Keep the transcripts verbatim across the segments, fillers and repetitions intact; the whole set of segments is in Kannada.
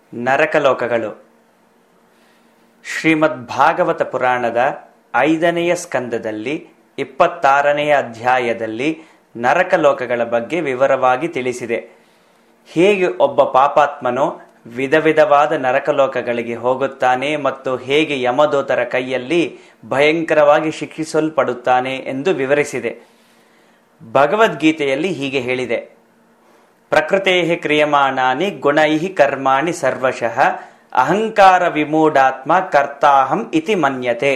ನರಕಲೋಕಗಳು. ಶ್ರೀಮದ್ ಭಾಗವತ ಪುರಾಣದ ಐದನೆಯ ಸ್ಕಂದದಲ್ಲಿ ಇಪ್ಪತ್ತಾರನೆಯ ಅಧ್ಯಾಯದಲ್ಲಿ ನರಕಲೋಕಗಳ ಬಗ್ಗೆ ವಿವರವಾಗಿ ತಿಳಿಸಿದೆ. ಹೇಗೆ ಒಬ್ಬ ಪಾಪಾತ್ಮನು ವಿಧ ವಿಧವಾದ ನರಕಲೋಕಗಳಿಗೆ ಹೋಗುತ್ತಾನೆ ಮತ್ತು ಹೇಗೆ ಯಮದೂತರ ಕೈಯಲ್ಲಿ ಭಯಂಕರವಾಗಿ ಶಿಕ್ಷಿಸಲ್ಪಡುತ್ತಾನೆ ಎಂದು ವಿವರಿಸಿದೆ. ಭಗವದ್ಗೀತೆಯಲ್ಲಿ ಹೀಗೆ ಹೇಳಿದೆ: ಪ್ರಕೃತೇಃ ಕ್ರಿಯಮಾಣಾನಿ ಗುಣೈಃ ಕರ್ಮಾಣಿ ಸರ್ವಶಃ ಅಹಂಕಾರ ವಿಮೂಢಾತ್ಮ ಕರ್ತಾಹಂ ಇತಿ ಮನ್ಯತೆ.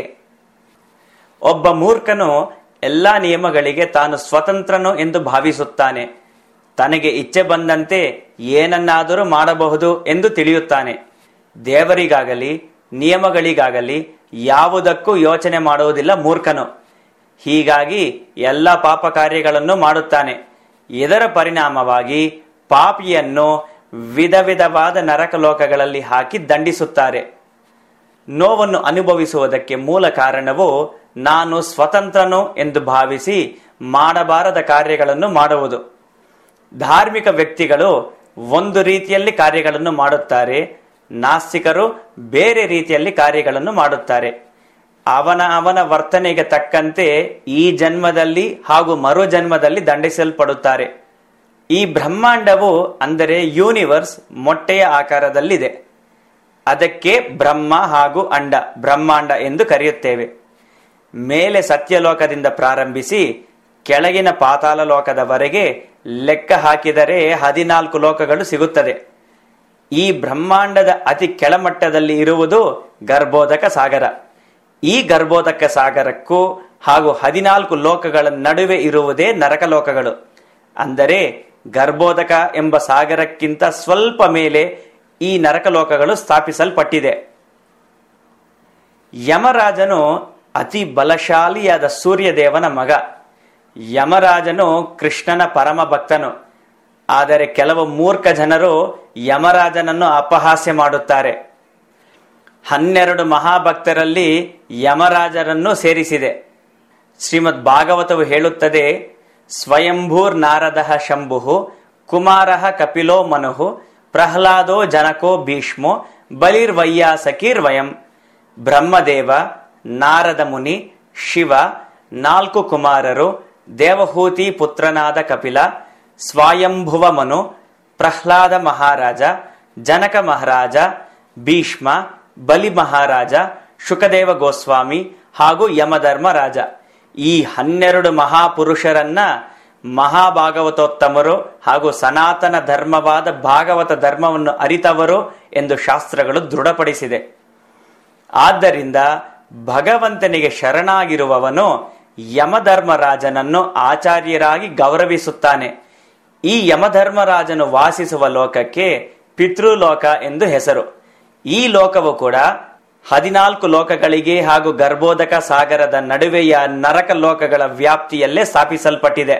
ಒಬ್ಬ ಮೂರ್ಖನು ಎಲ್ಲಾ ನಿಯಮಗಳಿಗೆ ತಾನು ಸ್ವತಂತ್ರನು ಎಂದು ಭಾವಿಸುತ್ತಾನೆ. ತನಗೆ ಇಚ್ಛೆ ಬಂದಂತೆ ಏನನ್ನಾದರೂ ಮಾಡಬಹುದು ಎಂದು ತಿಳಿಯುತ್ತಾನೆ. ದೇವರಿಗಾಗಲಿ ನಿಯಮಗಳಿಗಾಗಲಿ ಯಾವುದಕ್ಕೂ ಯೋಚನೆ ಮಾಡುವುದಿಲ್ಲ ಮೂರ್ಖನು. ಹೀಗಾಗಿ ಎಲ್ಲ ಪಾಪ ಕಾರ್ಯಗಳನ್ನು ಮಾಡುತ್ತಾನೆ. ಇದರ ಪರಿಣಾಮವಾಗಿ ಪಾಪಿಯನ್ನು ವಿಧ ವಿಧವಾದ ನರಕಲೋಕಗಳಲ್ಲಿ ಹಾಕಿ ದಂಡಿಸುತ್ತಾರೆ. ನೋವನ್ನು ಅನುಭವಿಸುವುದಕ್ಕೆ ಮೂಲ ಕಾರಣವು ನಾನು ಸ್ವತಂತ್ರನು ಎಂದು ಭಾವಿಸಿ ಮಾಡಬಾರದ ಕಾರ್ಯಗಳನ್ನು ಮಾಡುವುದು. ಧಾರ್ಮಿಕ ವ್ಯಕ್ತಿಗಳು ಒಂದು ರೀತಿಯಲ್ಲಿ ಕಾರ್ಯಗಳನ್ನು ಮಾಡುತ್ತಾರೆ, ನಾಸ್ತಿಕರು ಬೇರೆ ರೀತಿಯಲ್ಲಿ ಕಾರ್ಯಗಳನ್ನು ಮಾಡುತ್ತಾರೆ. ಅವನ ಅವನ ವರ್ತನೆಗೆ ತಕ್ಕಂತೆ ಈ ಜನ್ಮದಲ್ಲಿ ಹಾಗೂ ಮರು ಜನ್ಮದಲ್ಲಿ ದಂಡಿಸಲ್ಪಡುತ್ತಾರೆ. ಈ ಬ್ರಹ್ಮಾಂಡವು ಅಂದರೆ ಯೂನಿವರ್ಸ್ ಮೊಟ್ಟೆಯ ಆಕಾರದಲ್ಲಿದೆ. ಅದಕ್ಕೆ ಬ್ರಹ್ಮ ಹಾಗೂ ಅಂಡ ಬ್ರಹ್ಮಾಂಡ ಎಂದು ಕರೆಯುತ್ತೇವೆ. ಮೇಲೆ ಸತ್ಯಲೋಕದಿಂದ ಪ್ರಾರಂಭಿಸಿ ಕೆಳಗಿನ ಪಾತಾಳ ಲೋಕದವರೆಗೆ ಲೆಕ್ಕ ಹಾಕಿದರೆ ಹದಿನಾಲ್ಕು ಲೋಕಗಳು ಸಿಗುತ್ತದೆ. ಈ ಬ್ರಹ್ಮಾಂಡದ ಅತಿ ಕೆಳಮಟ್ಟದಲ್ಲಿ ಇರುವುದು ಗರ್ಭೋದಕ ಸಾಗರ. ಈ ಗರ್ಭೋದಕ ಸಾಗರಕ್ಕೂ ಹಾಗೂ ಹದಿನಾಲ್ಕು ಲೋಕಗಳ ನಡುವೆ ಇರುವುದೇ ನರಕಲೋಕಗಳು. ಅಂದರೆ ಗರ್ಭೋದಕ ಎಂಬ ಸಾಗರಕ್ಕಿಂತ ಸ್ವಲ್ಪ ಮೇಲೆ ಈ ನರಕಲೋಕಗಳು ಸ್ಥಾಪಿಸಲ್ಪಟ್ಟಿದೆ. ಯಮರಾಜನು ಅತಿ ಬಲಶಾಲಿಯಾದ ಸೂರ್ಯದೇವನ ಮಗ. ಯಮರಾಜನು ಕೃಷ್ಣನ ಪರಮ ಭಕ್ತನು. ಆದರೆ ಕೆಲವು ಮೂರ್ಖ ಜನರು ಯಮರಾಜನನ್ನು ಅಪಹಾಸ್ಯ ಮಾಡುತ್ತಾರೆ. ಹನ್ನೆರಡು ಮಹಾಭಕ್ತರಲ್ಲಿ ಯಮರಾಜರನ್ನು ಸೇರಿಸಿದೆ. ಶ್ರೀಮದ್ ಭಾಗವತವು ಹೇಳುತ್ತದೆ: ಸ್ವಯಂಭೂರ್ ನಾರದಃ ಶಂಭು ಕುಮಾರಃ ಕಪಿಲೋ ಮನುಃ ಪ್ರಹ್ಲಾದೋ ಜನಕೋ ಭೀಷ್ಮೋ ಬಲಿರ್ವಯ್ಯಾಸಕೀರ್ ವಯಂ. ಬ್ರಹ್ಮದೇವ, ನಾರದ ಮುನಿ, ಶಿವ, ನಾಲ್ಕು ಕುಮಾರರು, ದೇವಹೂತಿ ಪುತ್ರನಾದ ಕಪಿಲ, ಸ್ವಯಂಭುವ ಮನು, ಪ್ರಹ್ಲಾದ ಮಹಾರಾಜ, ಜನಕ ಮಹಾರಾಜ, ಭೀಷ್ಮ, ಬಲಿ ಮಹಾರಾಜ, ಶುಕದೇವ ಗೋಸ್ವಾಮಿ ಹಾಗೂ ಯಮಧರ್ಮರಾಜ. ಈ ಹನ್ನೆರಡು ಮಹಾಪುರುಷರನ್ನ ಮಹಾಭಾಗವತೋತ್ತಮರು ಹಾಗೂ ಸನಾತನ ಧರ್ಮವಾದ ಭಾಗವತ ಧರ್ಮವನ್ನು ಅರಿತವರು ಎಂದು ಶಾಸ್ತ್ರಗಳು ದೃಢಪಡಿಸಿದೆ. ಆದ್ದರಿಂದ ಭಗವಂತನಿಗೆ ಶರಣಾಗಿರುವವನು ಯಮಧರ್ಮರಾಜನನ್ನು ಆಚಾರ್ಯರಾಗಿ ಗೌರವಿಸುತ್ತಾನೆ. ಈ ಯಮಧರ್ಮರಾಜನು ವಾಸಿಸುವ ಲೋಕಕ್ಕೆ ಪಿತೃಲೋಕ ಎಂದು ಹೆಸರು. ಈ ಲೋಕವು ಕೂಡ ಹದಿನಾಲ್ಕು ಲೋಕಗಳಿಗೆ ಹಾಗೂ ಗರ್ಭೋದಕ ಸಾಗರದ ನಡುವೆಯ ನರಕ ಲೋಕಗಳ ವ್ಯಾಪ್ತಿಯಲ್ಲೇ ಸ್ಥಾಪಿಸಲ್ಪಟ್ಟಿದೆ.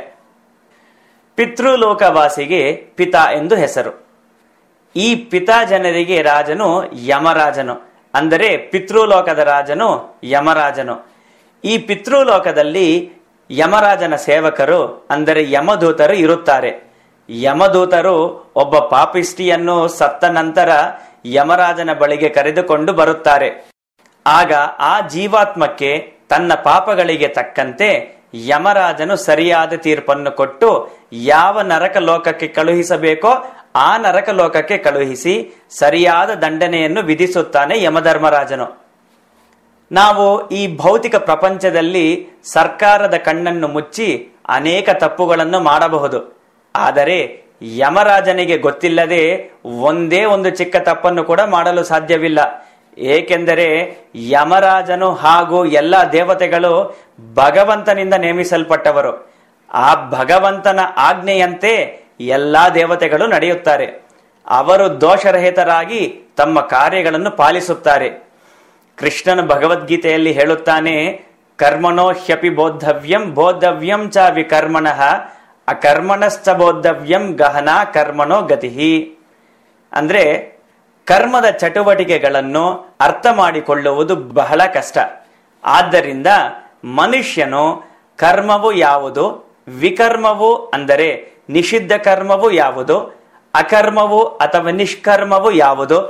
ಪಿತೃಲೋಕವಾಸಿಗೆ ಪಿತಾ ಎಂದು ಹೆಸರು. ಈ ಪಿತಾ ಜನರಿಗೆ ರಾಜನು ಯಮರಾಜನು, ಅಂದರೆ ಪಿತೃಲೋಕದ ರಾಜನು ಯಮರಾಜನು. ಈ ಪಿತೃಲೋಕದಲ್ಲಿ ಯಮರಾಜನ ಸೇವಕರು ಅಂದರೆ ಯಮದೂತರು ಇರುತ್ತಾರೆ. ಯಮದೂತರು ಒಬ್ಬ ಪಾಪಿಷ್ಟಿಯನ್ನು ಸತ್ತ ನಂತರ ಯಮರಾಜನ ಬಳಿಗೆ ಕರೆದುಕೊಂಡು ಬರುತ್ತಾರೆ. ಆಗ ಆ ಜೀವಾತ್ಮಕ್ಕೆ ತನ್ನ ಪಾಪಗಳಿಗೆ ತಕ್ಕಂತೆ ಯಮರಾಜನು ಸರಿಯಾದ ತೀರ್ಪನ್ನು ಕೊಟ್ಟು ಯಾವ ನರಕ ಲೋಕಕ್ಕೆ ಕಳುಹಿಸಬೇಕೋ ಆ ನರಕ ಲೋಕಕ್ಕೆ ಕಳುಹಿಸಿ ಸರಿಯಾದ ದಂಡನೆಯನ್ನು ವಿಧಿಸುತ್ತಾನೆ ಯಮಧರ್ಮರಾಜನು. ನಾವು ಈ ಭೌತಿಕ ಪ್ರಪಂಚದಲ್ಲಿ ಸರ್ಕಾರದ ಕಣ್ಣನ್ನು ಮುಚ್ಚಿ ಅನೇಕ ತಪ್ಪುಗಳನ್ನು ಮಾಡಬಹುದು. ಆದರೆ ಯಮರಾಜನಿಗೆ ಗೊತ್ತಿಲ್ಲದೆ ಒಂದೇ ಒಂದು ಚಿಕ್ಕ ತಪ್ಪನ್ನು ಕೂಡ ಮಾಡಲು ಸಾಧ್ಯವಿಲ್ಲ. ಏಕೆಂದರೆ ಯಮರಾಜನು ಹಾಗೂ ಎಲ್ಲ ದೇವತೆಗಳು ಭಗವಂತನಿಂದ ನೇಮಿಸಲ್ಪಟ್ಟವರು. ಆ ಭಗವಂತನ ಆಜ್ಞೆಯಂತೆ ಎಲ್ಲಾ ದೇವತೆಗಳು ನಡೆಯುತ್ತಾರೆ. ಅವರು ದೋಷರಹಿತರಾಗಿ ತಮ್ಮ ಕಾರ್ಯಗಳನ್ನು ಪಾಲಿಸುತ್ತಾರೆ. ಕೃಷ್ಣನು ಭಗವದ್ಗೀತೆಯಲ್ಲಿ ಹೇಳುತ್ತಾನೆ: ಕರ್ಮಣೋ ಹ್ಯಪಿ ಬೋದ್ಧವ್ಯಂ ಬೋದ್ಧವ್ಯಂ ಚ ವಿಕರ್ಮಣಃ ಅಕರ್ಮಣಶ್ಚ ಬೋದ್ಧವ್ಯಂ ಗಹನಾ ಕರ್ಮಣೋ ಗತಿಹಿ. ಅಂದ್ರೆ ಕರ್ಮದ ಚಟುವಟಿಕೆಗಳನ್ನು ಅರ್ಥ ಮಾಡಿಕೊಳ್ಳುವುದು ಬಹಳ ಕಷ್ಟ. ಆದ್ದರಿಂದ ಮನುಷ್ಯನು ಕರ್ಮವು ಯಾವುದು, ವಿಕರ್ಮವು ಅಂದರೆ ನಿಷಿದ್ಧ ಕರ್ಮವು ಯಾವುದು, ಅಕರ್ಮವು ಅಥವಾ ನಿಷ್ಕರ್ಮವು ಯಾವುದು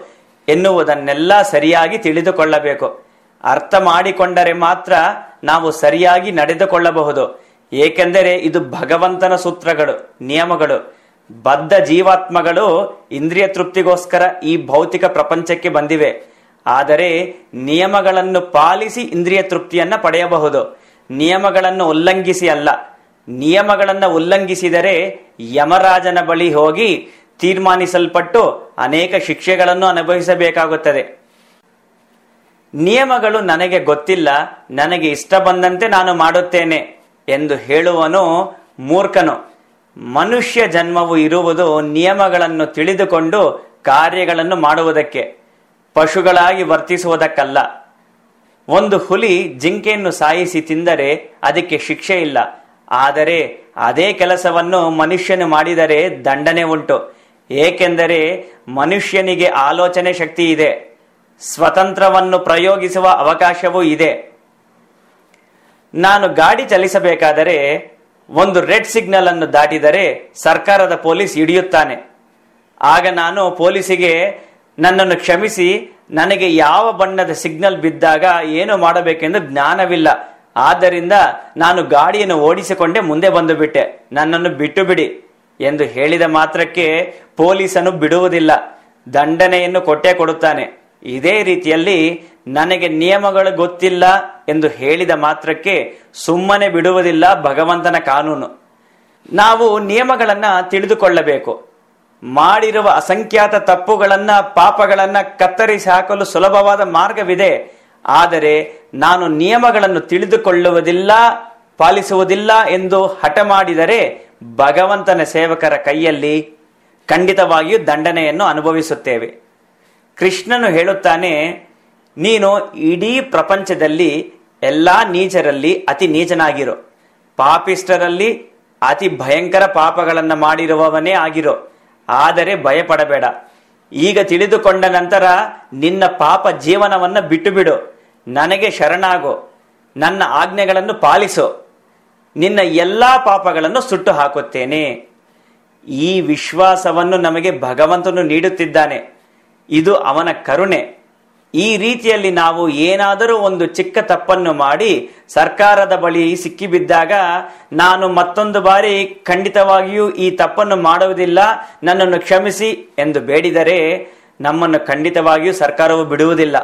ಎನ್ನುವುದನ್ನೆಲ್ಲ ಸರಿಯಾಗಿ ತಿಳಿದುಕೊಳ್ಳಬೇಕು. ಅರ್ಥ ಮಾಡಿಕೊಂಡರೆ ಮಾತ್ರ ನಾವು ಸರಿಯಾಗಿ ನಡೆದುಕೊಳ್ಳಬಹುದು. ಏಕೆಂದರೆ ಇದು ಭಗವಂತನ ಸೂತ್ರಗಳು, ನಿಯಮಗಳು. ಬದ್ಧ ಜೀವಾತ್ಮಗಳು ಇಂದ್ರಿಯ ತೃಪ್ತಿಗೋಸ್ಕರ ಈ ಭೌತಿಕ ಪ್ರಪಂಚಕ್ಕೆ ಬಂದಿವೆ. ಆದರೆ ನಿಯಮಗಳನ್ನು ಪಾಲಿಸಿ ಇಂದ್ರಿಯ ತೃಪ್ತಿಯನ್ನ ಪಡೆಯಬಹುದು, ನಿಯಮಗಳನ್ನು ಉಲ್ಲಂಘಿಸಿ ಅಲ್ಲ. ನಿಯಮಗಳನ್ನು ಉಲ್ಲಂಘಿಸಿದರೆ ಯಮರಾಜನ ಬಳಿ ಹೋಗಿ ತೀರ್ಮಾನಿಸಲ್ಪಟ್ಟು ಅನೇಕ ಶಿಕ್ಷೆಗಳನ್ನು ಅನುಭವಿಸಬೇಕಾಗುತ್ತದೆ. ನಿಯಮಗಳು ನನಗೆ ಗೊತ್ತಿಲ್ಲ, ನನಗೆ ಇಷ್ಟ ಬಂದಂತೆ ನಾನು ಮಾಡುತ್ತೇನೆ ಎಂದು ಹೇಳುವನು ಮೂರ್ಖನು. ಮನುಷ್ಯ ಜನ್ಮವು ಇರುವುದು ನಿಯಮಗಳನ್ನು ತಿಳಿದುಕೊಂಡು ಕಾರ್ಯಗಳನ್ನು ಮಾಡುವುದಕ್ಕೆ, ಪಶುಗಳಾಗಿ ವರ್ತಿಸುವುದಕ್ಕಲ್ಲ. ಒಂದು ಹುಲಿ ಜಿಂಕೆಯನ್ನು ಸಾಯಿಸಿ ತಿಂದರೆ ಅದಕ್ಕೆ ಶಿಕ್ಷೆ ಇಲ್ಲ. ಆದರೆ ಅದೇ ಕೆಲಸವನ್ನು ಮನುಷ್ಯನು ಮಾಡಿದರೆ ದಂಡನೆ ಉಂಟು. ಏಕೆಂದರೆ ಮನುಷ್ಯನಿಗೆ ಆಲೋಚನೆ ಶಕ್ತಿ ಇದೆ, ಸ್ವತಂತ್ರವನ್ನು ಪ್ರಯೋಗಿಸುವ ಅವಕಾಶವೂ ಇದೆ. ನಾನು ಗಾಡಿ ಚಲಿಸಬೇಕಾದರೆ ಒಂದು ರೆಡ್ ಸಿಗ್ನಲ್ ಅನ್ನು ದಾಟಿದರೆ ಸರ್ಕಾರದ ಪೊಲೀಸ್ ಹಿಡಿಯುತ್ತಾನೆ. ಆಗ ನಾನು ಪೊಲೀಸಿಗೆ ನನ್ನನ್ನು ಕ್ಷಮಿಸಿ, ನನಗೆ ಯಾವ ಬಣ್ಣದ ಸಿಗ್ನಲ್ ಬಿದ್ದಾಗ ಏನು ಮಾಡಬೇಕೆಂದು ಜ್ಞಾನವಿಲ್ಲ, ಆದ್ದರಿಂದ ನಾನು ಗಾಡಿಯನ್ನು ಓಡಿಸಿಕೊಂಡೇ ಮುಂದೆ ಬಂದು ಬಿಟ್ಟೆ, ನನ್ನನ್ನು ಬಿಟ್ಟು ಬಿಡಿ ಎಂದು ಹೇಳಿದ ಮಾತ್ರಕ್ಕೆ ಪೊಲೀಸನು ಬಿಡುವುದಿಲ್ಲ, ದಂಡನೆಯನ್ನು ಕೊಟ್ಟೇ ಕೊಡುತ್ತಾನೆ. ಇದೇ ರೀತಿಯಲ್ಲಿ ನನಗೆ ನಿಯಮಗಳು ಗೊತ್ತಿಲ್ಲ ಎಂದು ಹೇಳಿದ ಮಾತ್ರಕ್ಕೆ ಸುಮ್ಮನೆ ಬಿಡುವುದಿಲ್ಲ ಭಗವಂತನ ಕಾನೂನು. ನಾವು ನಿಯಮಗಳನ್ನ ತಿಳಿದುಕೊಳ್ಳಬೇಕು. ಮಾಡಿರುವ ಅಸಂಖ್ಯಾತ ತಪ್ಪುಗಳನ್ನ, ಪಾಪಗಳನ್ನ ಕತ್ತರಿಸಿ ಹಾಕಲು ಸುಲಭವಾದ ಮಾರ್ಗವಿದೆ. ಆದರೆ ನಾನು ನಿಯಮಗಳನ್ನು ತಿಳಿದುಕೊಳ್ಳುವುದಿಲ್ಲ, ಪಾಲಿಸುವುದಿಲ್ಲ ಎಂದು ಹಠ ಮಾಡಿದರೆ ಭಗವಂತನ ಸೇವಕರ ಕೈಯಲ್ಲಿ ಖಂಡಿತವಾಗಿಯೂ ದಂಡನೆಯನ್ನು ಅನುಭವಿಸುತ್ತೇವೆ. ಕೃಷ್ಣನು ಹೇಳುತ್ತಾನೆ, ನೀನು ಇಡೀ ಪ್ರಪಂಚದಲ್ಲಿ ಎಲ್ಲಾ ನೀಚರಲ್ಲಿ ಅತಿ ನೀಚನಾಗಿರೋ, ಪಾಪಿಷ್ಟರಲ್ಲಿ ಅತಿ ಭಯಂಕರ ಪಾಪಗಳನ್ನು ಮಾಡಿರುವವನೇ ಆಗಿರೋ. ಆದರೆ ಭಯಪಡಬೇಡ. ಈಗ ತಿಳಿದುಕೊಂಡ ನಂತರ ನಿನ್ನ ಪಾಪ ಜೀವನವನ್ನು ಬಿಟ್ಟು ಬಿಡು, ನನಗೆ ಶರಣಾಗು, ನನ್ನ ಆಜ್ಞೆಗಳನ್ನು ಪಾಲಿಸು, ನಿನ್ನ ಎಲ್ಲಾ ಪಾಪಗಳನ್ನು ಸುಟ್ಟು ಹಾಕುತ್ತೇನೆ. ಈ ವಿಶ್ವಾಸವನ್ನು ನಮಗೆ ಭಗವಂತನು ನೀಡುತ್ತಿದ್ದಾನೆ. ಇದು ಅವನ ಕರುಣೆ. ಈ ರೀತಿಯಲ್ಲಿ ನಾವು ಏನಾದರೂ ಒಂದು ಚಿಕ್ಕ ತಪ್ಪನ್ನು ಮಾಡಿ ಸರ್ಕಾರದ ಬಳಿ ಸಿಕ್ಕಿಬಿದ್ದಾಗ ನಾನು ಮತ್ತೊಂದು ಬಾರಿ ಖಂಡಿತವಾಗಿಯೂ ಈ ತಪ್ಪನ್ನು ಮಾಡುವುದಿಲ್ಲ, ನನ್ನನ್ನು ಕ್ಷಮಿಸಿ ಎಂದು ಬೇಡಿದರೆ ನಮ್ಮನ್ನು ಖಂಡಿತವಾಗಿಯೂ ಸರ್ಕಾರವು ಬಿಡುವುದಿಲ್ಲ.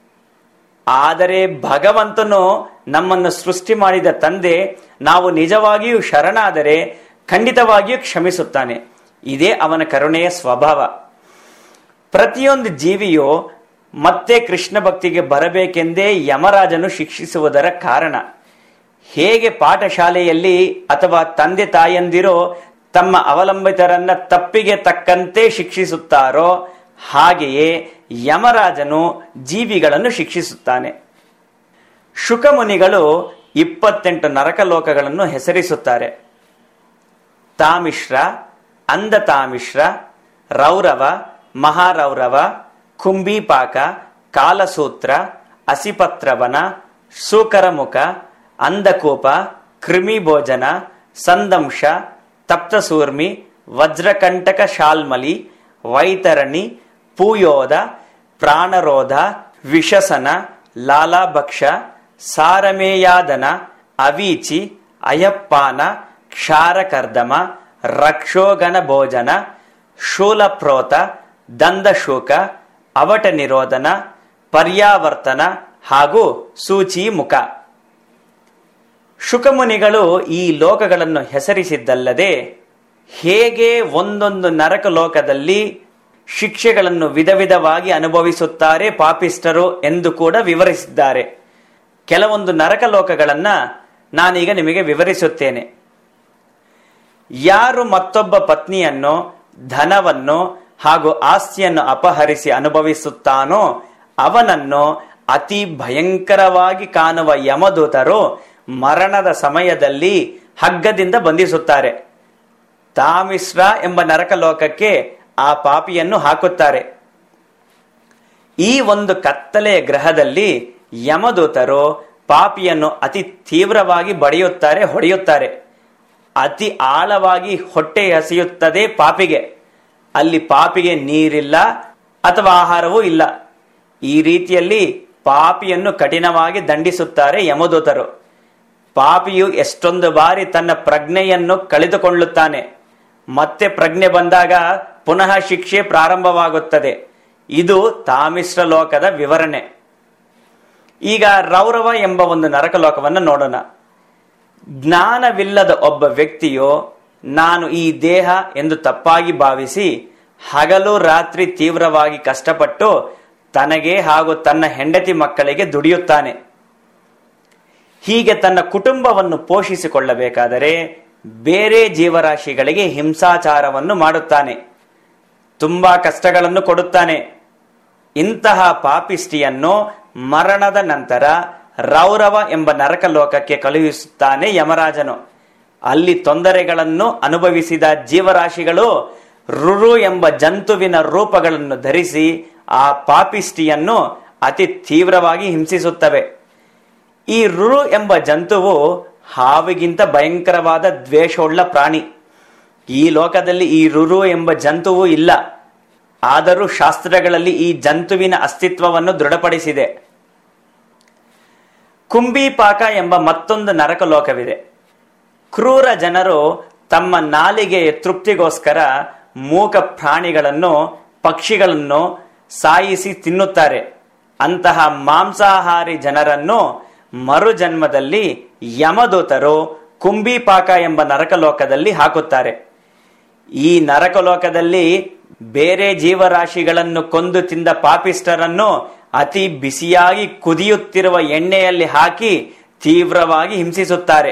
ಆದರೆ ಭಗವಂತನು ನಮ್ಮನ್ನು ಸೃಷ್ಟಿ ಮಾಡಿದ ತಂದೆ, ನಾವು ನಿಜವಾಗಿಯೂ ಶರಣಾದರೆ ಖಂಡಿತವಾಗಿಯೂ ಕ್ಷಮಿಸುತ್ತಾನೆ. ಇದೇ ಅವನ ಕರುಣೆಯ ಸ್ವಭಾವ. ಪ್ರತಿಯೊಂದು ಜೀವಿಯು ಮತ್ತೆ ಕೃಷ್ಣ ಭಕ್ತಿಗೆ ಬರಬೇಕೆಂದೇ ಯಮರಾಜನು ಶಿಕ್ಷಿಸುವುದರ ಕಾರಣ. ಹೇಗೆ ಪಾಠಶಾಲೆಯಲ್ಲಿ ಅಥವಾ ತಂದೆ ತಾಯಂದಿರೋ ತಮ್ಮ ಅವಲಂಬಿತರನ್ನ ತಪ್ಪಿಗೆ ತಕ್ಕಂತೆ ಶಿಕ್ಷಿಸುತ್ತಾರೋ, ಹಾಗೆಯೇ ಯಮರಾಜನು ಜೀವಿಗಳನ್ನು ಶಿಕ್ಷಿಸುತ್ತಾನೆ. ಶುಕಮುನಿಗಳು ಇಪ್ಪತ್ತೆಂಟು ನರಕ ಲೋಕಗಳನ್ನು ಹೆಸರಿಸುತ್ತಾರೆ. ತಾಮಿಶ್ರ, ಅಂಧತಾಮಿಶ್ರ, ರೌರವ, ಮಹಾರೌರವ, ಕುಂಭೀಪಾಕ, ಕಾಲಸೂತ್ರ, ಅಸಿಪತ್ರವನ, ಸೂಕರಮುಖ, ಅಂಧಕೂಪ, ಕೃಮಿಭೋಜನ, ಸಂದಂಶ, ತಪ್ತಸೂರ್ಮಿ, ವಜ್ರಕಂಟಕ ಶಾಲ್ಮಲಿ, ವೈತರಣಿ, ಪೂಯೋದ, ಪ್ರಾಣರೋಧ, ವಿಷಸನ, ಲಾಲಾಭಕ್ಷ, ಸಾರಮೇಯಾದನ, ಅವೀಚಿ, ಅಯಪ್ಪಾನ, ಕ್ಷಾರಕರ್ದಮ, ರಕ್ಷೋಗಣ ಭೋಜನ, ಶೂಲಪ್ರೋತ, ದಂದಶೂಕ, ಅವಟ ನಿರೋಧನ, ಪರ್ಯಾವರ್ತನ ಹಾಗೂ ಸೂಚೀಮುಖ. ಶುಕಮುನಿಗಳು ಈ ಲೋಕಗಳನ್ನು ಹೆಸರಿಸಿದ್ದಲ್ಲದೆ ಹೇಗೆ ಒಂದೊಂದು ನರಕ ಲೋಕದಲ್ಲಿ ಶಿಕ್ಷೆಗಳನ್ನು ವಿಧ ವಿಧವಾಗಿ ಅನುಭವಿಸುತ್ತಾರೆ ಪಾಪಿಷ್ಟರು ಎಂದು ಕೂಡ ವಿವರಿಸಿದ್ದಾರೆ. ಕೆಲವೊಂದು ನರಕ ಲೋಕಗಳನ್ನ ನಾನೀಗ ನಿಮಗೆ ವಿವರಿಸುತ್ತೇನೆ. ಯಾರು ಮತ್ತೊಬ್ಬ ಪತ್ನಿಯನ್ನು, ಧನವನ್ನು ಹಾಗೂ ಆಸ್ತಿಯನ್ನು ಅಪಹರಿಸಿ ಅನುಭವಿಸುತ್ತಾನೋ ಅವನನ್ನು ಅತಿ ಭಯಂಕರವಾಗಿ ಕಾಣುವ ಯಮದೂತರು ಮರಣದ ಸಮಯದಲ್ಲಿ ಹಗ್ಗದಿಂದ ಬಂಧಿಸುತ್ತಾರೆ. ತಾಮಿಶ್ರ ಎಂಬ ನರಕ ಲೋಕಕ್ಕೆ ಆ ಪಾಪಿಯನ್ನು ಹಾಕುತ್ತಾರೆ. ಈ ಒಂದು ಕತ್ತಲೆಯ ಗ್ರಹದಲ್ಲಿ ಯಮದೂತರು ಪಾಪಿಯನ್ನು ಅತಿ ತೀವ್ರವಾಗಿ ಬಡಿಯುತ್ತಾರೆ, ಹೊಡೆಯುತ್ತಾರೆ. ಅತಿ ಆಳವಾಗಿ ಹೊಟ್ಟೆ ಹಸಿಯುತ್ತದೆ ಪಾಪಿಗೆ. ಅಲ್ಲಿ ಪಾಪಿಗೆ ನೀರಿಲ್ಲ ಅಥವಾ ಆಹಾರವೂ ಇಲ್ಲ. ಈ ರೀತಿಯಲ್ಲಿ ಪಾಪಿಯನ್ನು ಕಠಿಣವಾಗಿ ದಂಡಿಸುತ್ತಾರೆ ಯಮದೂತರು. ಪಾಪಿಯು ಎಷ್ಟೊಂದು ಬಾರಿ ತನ್ನ ಪ್ರಜ್ಞೆಯನ್ನು ಕಳೆದುಕೊಳ್ಳುತ್ತಾನೆ. ಮತ್ತೆ ಪ್ರಜ್ಞೆ ಬಂದಾಗ ಪುನಃ ಶಿಕ್ಷೆ ಪ್ರಾರಂಭವಾಗುತ್ತದೆ. ಇದು ತಾಮಿಶ್ರ ಲೋಕದ ವಿವರಣೆ. ಈಗ ರೌರವ ಎಂಬ ಒಂದು ನರಕಲೋಕವನ್ನು ನೋಡೋಣ. ಜ್ಞಾನವಿಲ್ಲದ ಒಬ್ಬ ವ್ಯಕ್ತಿಯು ನಾನು ಈ ದೇಹ ಎಂದು ತಪ್ಪಾಗಿ ಭಾವಿಸಿ ಹಗಲು ರಾತ್ರಿ ತೀವ್ರವಾಗಿ ಕಷ್ಟಪಟ್ಟು ತನಗೆ ಹಾಗೂ ತನ್ನ ಹೆಂಡತಿ ಮಕ್ಕಳಿಗೆ ದುಡಿಯುತ್ತಾನೆ. ಹೀಗೆ ತನ್ನ ಕುಟುಂಬವನ್ನು ಪೋಷಿಸಿಕೊಳ್ಳಬೇಕಾದರೆ ಬೇರೆ ಜೀವರಾಶಿಗಳಿಗೆ ಹಿಂಸಾಚಾರವನ್ನು ಮಾಡುತ್ತಾನೆ, ತುಂಬಾ ಕಷ್ಟಗಳನ್ನು ಕೊಡುತ್ತಾನೆ. ಇಂತಹ ಪಾಪಿಷ್ಟಿಯನ್ನು ಮರಣದ ನಂತರ ರೌರವ ಎಂಬ ನರಕಲೋಕಕ್ಕೆ ಕಳುಹಿಸುತ್ತಾನೆ ಯಮರಾಜನು. ಅಲ್ಲಿ ತೊಂದರೆಗಳನ್ನು ಅನುಭವಿಸಿದ ಜೀವರಾಶಿಗಳು ರುರು ಎಂಬ ಜಂತುವಿನ ರೂಪಗಳನ್ನು ಧರಿಸಿ ಆ ಪಾಪಿಷ್ಟಿಯನ್ನು ಅತಿ ತೀವ್ರವಾಗಿ ಹಿಂಸಿಸುತ್ತವೆ. ಈ ರುರು ಎಂಬ ಜಂತುವು ಹಾವಿಗಿಂತ ಭಯಂಕರವಾದ ದ್ವೇಷವುಳ್ಳ ಪ್ರಾಣಿ. ಈ ಲೋಕದಲ್ಲಿ ಈ ರುರು ಎಂಬ ಜಂತುವು ಇಲ್ಲ. ಆದರೂ ಶಾಸ್ತ್ರಗಳಲ್ಲಿ ಈ ಜಂತುವಿನ ಅಸ್ತಿತ್ವವನ್ನು ದೃಢಪಡಿಸಿದೆ. ಕುಂಭೀಪಾಕ ಎಂಬ ಮತ್ತೊಂದು ನರಕಲೋಕವಿದೆ. ಕ್ರೂರ ಜನರು ತಮ್ಮ ನಾಲಿಗೆಯ ತೃಪ್ತಿಗೋಸ್ಕರ ಮೂಕ ಪ್ರಾಣಿಗಳನ್ನು, ಪಕ್ಷಿಗಳನ್ನು ಸಾಯಿಸಿ ತಿನ್ನುತ್ತಾರೆ. ಅಂತಹ ಮಾಂಸಾಹಾರಿ ಜನರನ್ನು ಮರುಜನ್ಮದಲ್ಲಿ ಯಮದೂತರು ಕುಂಭೀಪಾಕ ಎಂಬ ನರಕಲೋಕದಲ್ಲಿ ಹಾಕುತ್ತಾರೆ. ಈ ನರಕಲೋಕದಲ್ಲಿ ಬೇರೆ ಜೀವರಾಶಿಗಳನ್ನು ಕೊಂದು ತಿಂದ ಪಾಪಿಷ್ಟರನ್ನು ಅತಿ ಬಿಸಿಯಾಗಿ ಕುದಿಯುತ್ತಿರುವ ಎಣ್ಣೆಯಲ್ಲಿ ಹಾಕಿ ತೀವ್ರವಾಗಿ ಹಿಂಸಿಸುತ್ತಾರೆ.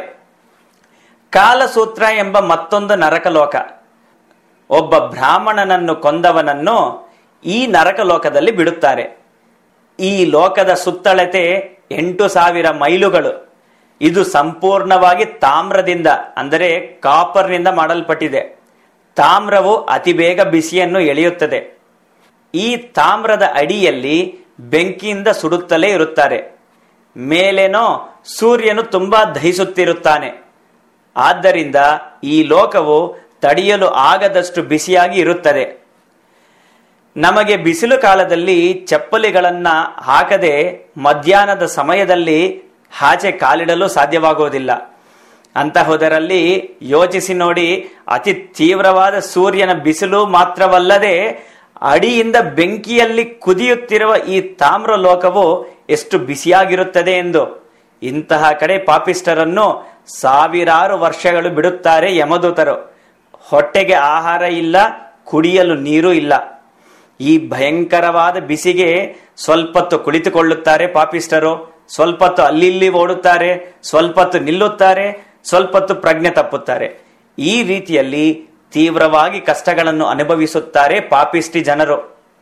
ಕಾಲಸೂತ್ರ ಎಂಬ ಮತ್ತೊಂದು ನರಕಲೋಕ. ಒಬ್ಬ ಬ್ರಾಹ್ಮಣನನ್ನು ಕೊಂದವನನ್ನು ಈ ನರಕಲೋಕದಲ್ಲಿ ಬಿಡುತ್ತಾರೆ. ಈ ಲೋಕದ ಸುತ್ತಳತೆ ಎಂಟು ಸಾವಿರ ಮೈಲುಗಳು. ಇದು ಸಂಪೂರ್ಣವಾಗಿ ತಾಮ್ರದಿಂದ ಅಂದರೆ ಕಾಪರ್ನಿಂದ ಮಾಡಲ್ಪಟ್ಟಿದೆ. ತಾಮ್ರವು ಅತಿ ಬೇಗ ಬಿಸಿಯನ್ನು ಎಳೆಯುತ್ತದೆ. ಈ ತಾಮ್ರದ ಅಡಿಯಲ್ಲಿ ಬೆಂಕಿಯಿಂದ ಸುಡುತ್ತಲೇ ಇರುತ್ತಾರೆ. ಮೇಲೇನೋ ಸೂರ್ಯನು ತುಂಬಾ ದಹಿಸುತ್ತಿರುತ್ತಾನೆ. ಆದ್ದರಿಂದ ಈ ಲೋಕವು ತಡೆಯಲು ಆಗದಷ್ಟು ಬಿಸಿಯಾಗಿ ಇರುತ್ತದೆ. ನಮಗೆ ಬಿಸಿಲು ಕಾಲದಲ್ಲಿ ಚಪ್ಪಲಿಗಳನ್ನ ಹಾಕದೆ ಮಧ್ಯಾಹ್ನದ ಸಮಯದಲ್ಲಿ ಆಚೆ ಕಾಲಿಡಲು ಸಾಧ್ಯವಾಗುವುದಿಲ್ಲ. ಅಂತಹುದರಲ್ಲಿ ಯೋಚಿಸಿ ನೋಡಿ, ಅತಿ ತೀವ್ರವಾದ ಸೂರ್ಯನ ಬಿಸಿಲು ಮಾತ್ರವಲ್ಲದೆ ಅಡಿಯಿಂದ ಬೆಂಕಿಯಲ್ಲಿ ಕುದಿಯುತ್ತಿರುವ ಈ ತಾಮ್ರ ಲೋಕವು ಎಷ್ಟು ಬಿಸಿಯಾಗಿರುತ್ತದೆ ಎಂದು. ಇಂತಹ ಕಡೆ ಪಾಪಿಷ್ಟರನ್ನು ಸಾವಿರಾರು ವರ್ಷಗಳು ಬಿಡುತ್ತಾರೆ ಯಮದೂತರು. ಹೊಟ್ಟೆಗೆ ಆಹಾರ ಇಲ್ಲ, ಕುಡಿಯಲು ನೀರು ಇಲ್ಲ. ಈ ಭಯಂಕರವಾದ ಬಿಸಿಗೆ ಸ್ವಲ್ಪತ್ತು ಕುಳಿತುಕೊಳ್ಳುತ್ತಾರೆ ಪಾಪಿಷ್ಟರು, ಸ್ವಲ್ಪತ್ತು ಅಲ್ಲಿ ಓಡುತ್ತಾರೆ, ಸ್ವಲ್ಪತ್ತು ನಿಲ್ಲುತ್ತಾರೆ, ಸ್ವಲ್ಪತ್ತು ಪ್ರಜ್ಞೆ ತಪ್ಪುತ್ತಾರೆ. ಈ ರೀತಿಯಲ್ಲಿ ತೀವ್ರವಾಗಿ ಕಷ್ಟಗಳನ್ನು ಅನುಭವಿಸುತ್ತಾರೆ ಪಾಪಿಷ್ಟಿ ಜನರು.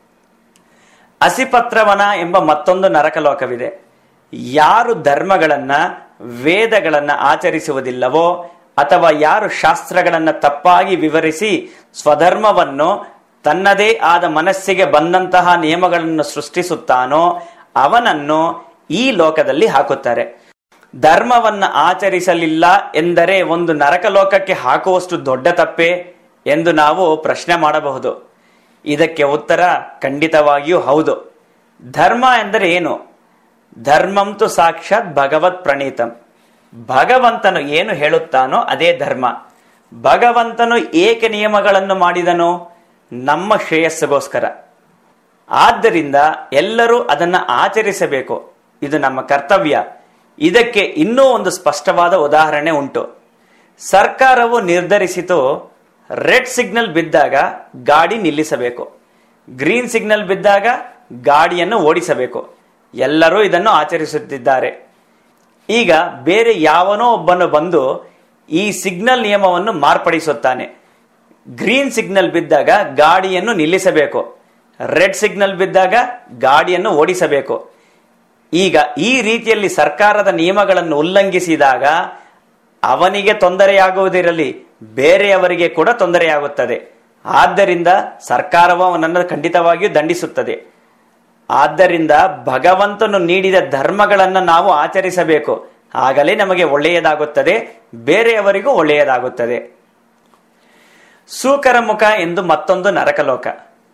ಅಸಿಪತ್ರವನ ಎಂಬ ಮತ್ತೊಂದು ನರಕಲೋಕವಿದೆ. ಯಾರು ಧರ್ಮಗಳನ್ನ, ವೇದಗಳನ್ನ ಆಚರಿಸುವುದಿಲ್ಲವೋ ಅಥವಾ ಯಾರು ಶಾಸ್ತ್ರಗಳನ್ನ ತಪ್ಪಾಗಿ ವಿವರಿಸಿ ಸ್ವಧರ್ಮವನ್ನು ತನ್ನದೇ ಆದ ಮನಸ್ಸಿಗೆ ಬಂದಂತಹ ನಿಯಮಗಳನ್ನು ಸೃಷ್ಟಿಸುತ್ತಾನೋ ಅವನನ್ನು ಈ ಲೋಕದಲ್ಲಿ ಹಾಕುತ್ತಾರೆ. ಧರ್ಮವನ್ನು ಆಚರಿಸಲಿಲ್ಲ ಎಂದರೆ ಒಂದು ನರಕಲೋಕಕ್ಕೆ ಹಾಕುವಷ್ಟು ದೊಡ್ಡ ತಪ್ಪೇ ಎಂದು ನಾವು ಪ್ರಶ್ನೆ ಮಾಡಬಹುದು. ಇದಕ್ಕೆ ಉತ್ತರ ಖಂಡಿತವಾಗಿಯೂ ಹೌದು. ಧರ್ಮ ಎಂದರೆ ಏನು? ಧರ್ಮಂತು ಸಾಕ್ಷಾತ್ ಭಗವತ್ ಪ್ರಣೀತಂ. ಭಗವಂತನು ಏನು ಹೇಳುತ್ತಾನೋ ಅದೇ ಧರ್ಮ. ಭಗವಂತನು ಏಕೆ ನಿಯಮಗಳನ್ನು ಮಾಡಿದನೋ? ನಮ್ಮ ಶ್ರೇಯಸ್ಸಿಗೋಸ್ಕರ. ಆದ್ದರಿಂದ ಎಲ್ಲರೂ ಅದನ್ನು ಆಚರಿಸಬೇಕು. ಇದು ನಮ್ಮ ಕರ್ತವ್ಯ. ಇದಕ್ಕೆ ಇನ್ನೂ ಒಂದು ಸ್ಪಷ್ಟವಾದ ಉದಾಹರಣೆ ಉಂಟು. ಸರ್ಕಾರವು ನಿರ್ಧರಿಸಿತು, ರೆಡ್ ಸಿಗ್ನಲ್ ಬಿದ್ದಾಗ ಗಾಡಿ ನಿಲ್ಲಿಸಬೇಕು, ಗ್ರೀನ್ ಸಿಗ್ನಲ್ ಬಿದ್ದಾಗ ಗಾಡಿಯನ್ನು ಓಡಿಸಬೇಕು. ಎಲ್ಲರೂ ಇದನ್ನು ಆಚರಿಸುತ್ತಿದ್ದಾರೆ. ಈಗ ಬೇರೆ ಯಾವನೋ ಒಬ್ಬನು ಬಂದು ಈ ಸಿಗ್ನಲ್ ನಿಯಮವನ್ನು ಮಾರ್ಪಡಿಸುತ್ತಾನೆ. ಗ್ರೀನ್ ಸಿಗ್ನಲ್ ಬಿದ್ದಾಗ ಗಾಡಿಯನ್ನು ನಿಲ್ಲಿಸಬೇಕು, ರೆಡ್ ಸಿಗ್ನಲ್ ಬಿದ್ದಾಗ ಗಾಡಿಯನ್ನು ಓಡಿಸಬೇಕು. ಈಗ ಈ ರೀತಿಯಲ್ಲಿ ಸರ್ಕಾರದ ನಿಯಮಗಳನ್ನು ಉಲ್ಲಂಘಿಸಿದಾಗ ಅವನಿಗೆ ತೊಂದರೆಯಾಗುವುದಿರಲಿ, ಬೇರೆಯವರಿಗೆ ಕೂಡ ತೊಂದರೆಯಾಗುತ್ತದೆ. ಆದ್ದರಿಂದ ಸರ್ಕಾರವು ಅವನನ್ನು ಖಂಡಿತವಾಗಿಯೂ ದಂಡಿಸುತ್ತದೆ. ಆದ್ದರಿಂದ ಭಗವಂತನು ನೀಡಿದ ಧರ್ಮಗಳನ್ನು ನಾವು ಆಚರಿಸಬೇಕು. ಆಗಲೇ ನಮಗೆ ಒಳ್ಳೆಯದಾಗುತ್ತದೆ, ಬೇರೆಯವರಿಗೂ ಒಳ್ಳೆಯದಾಗುತ್ತದೆ. ಸೂಕರ ಮುಖ ಎಂದು ಮತ್ತೊಂದು ನರಕಲೋಕ.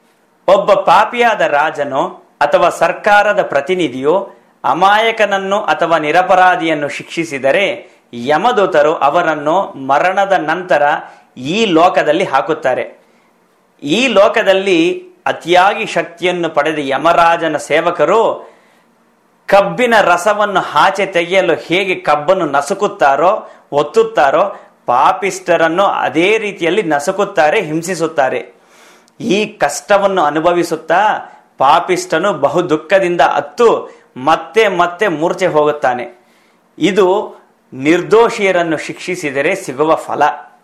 ಒಬ್ಬ ಪಾಪಿಯಾದ ರಾಜನು ಅಥವಾ ಸರ್ಕಾರದ ಪ್ರತಿನಿಧಿಯು ಅಮಾಯಕನನ್ನು ಅಥವಾ ನಿರಪರಾಧಿಯನ್ನು ಶಿಕ್ಷಿಸಿದರೆ ಯಮದೂತರು ಅವರನ್ನು ಮರಣದ ನಂತರ ಈ ಲೋಕದಲ್ಲಿ ಹಾಕುತ್ತಾರೆ. ಈ ಲೋಕದಲ್ಲಿ ಅತಿಯಾಗಿ ಶಕ್ತಿಯನ್ನು ಪಡೆದ ಯಮರಾಜನ ಸೇವಕರು ಕಬ್ಬಿನ ರಸವನ್ನು ಆಚೆ ತೆಗೆಯಲು ಹೇಗೆ ಕಬ್ಬನ್ನು ನಸುಕುತ್ತಾರೋ ಒತ್ತುತ್ತಾರೋ ಪಾಪಿಷ್ಟರನ್ನು ಅದೇ ರೀತಿಯಲ್ಲಿ ನಸುಕುತ್ತಾರೆ, ಹಿಂಸಿಸುತ್ತಾರೆ. ಈ ಕಷ್ಟವನ್ನು ಅನುಭವಿಸುತ್ತಾ ಪಾಪಿಷ್ಟನು ಬಹು ದುಃಖದಿಂದ ಅತ್ತು ಮತ್ತೆ ಮತ್ತೆ ಮೂರ್ಛೆ ಹೋಗುತ್ತಾನೆ. ಇದು ನಿರ್ದೋಷಿಯರನ್ನು ಶಿಕ್ಷಿಸಿದರೆ ಸಿಗುವ ಫಲ.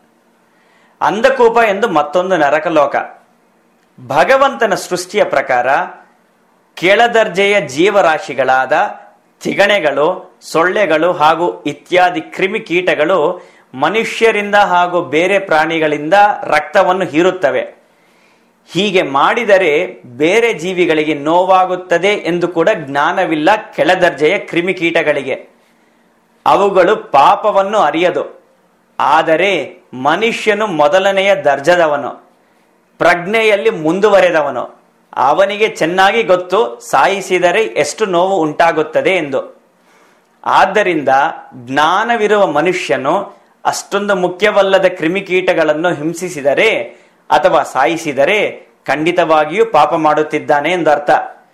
ಅಂಧಕೂಪ ಎಂದು ಮತ್ತೊಂದು ನರಕಲೋಕ. ಭಗವಂತನ ಸೃಷ್ಟಿಯ ಪ್ರಕಾರ ಕೆಳದರ್ಜೆಯ ಜೀವರಾಶಿಗಳಾದ ತಿಗಣೆಗಳು, ಸೊಳ್ಳೆಗಳು ಹಾಗೂ ಇತ್ಯಾದಿ ಕ್ರಿಮಿಕೀಟಗಳು ಮನುಷ್ಯರಿಂದ ಹಾಗೂ ಬೇರೆ ಪ್ರಾಣಿಗಳಿಂದ ರಕ್ತವನ್ನು ಹೀರುತ್ತವೆ. ಹೀಗೆ ಮಾಡಿದರೆ ಬೇರೆ ಜೀವಿಗಳಿಗೆ ನೋವಾಗುತ್ತದೆ ಎಂದು ಕೂಡ ಜ್ಞಾನವಿಲ್ಲ ಕೆಳದರ್ಜೆಯ ಕ್ರಿಮಿಕೀಟಗಳಿಗೆ. ಅವುಗಳು ಪಾಪವನ್ನು ಅರಿಯದು. ಆದರೆ ಮನುಷ್ಯನು ಮೊದಲನೆಯ ದರ್ಜದವನು, ಪ್ರಜ್ಞೆಯಲ್ಲಿ ಮುಂದುವರೆದವನು. ಅವನಿಗೆ ಚೆನ್ನಾಗಿ ಗೊತ್ತು ಸಾಯಿಸಿದರೆ ಎಷ್ಟು ನೋವು ಉಂಟಾಗುತ್ತದೆ ಎಂದು. ಆದ್ದರಿಂದ ಜ್ಞಾನವಿರುವ ಮನುಷ್ಯನು ಅಷ್ಟೊಂದು ಮುಖ್ಯವಲ್ಲದ ಕ್ರಿಮಿಕೀಟಗಳನ್ನು ಹಿಂಸಿಸಿದರೆ ಅಥವಾ ಸಾಯಿಸಿದರೆ ಖಂಡಿತವಾಗಿಯೂ ಪಾಪ ಮಾಡುತ್ತಿದ್ದಾನೆ ಎಂದರ್ಥ.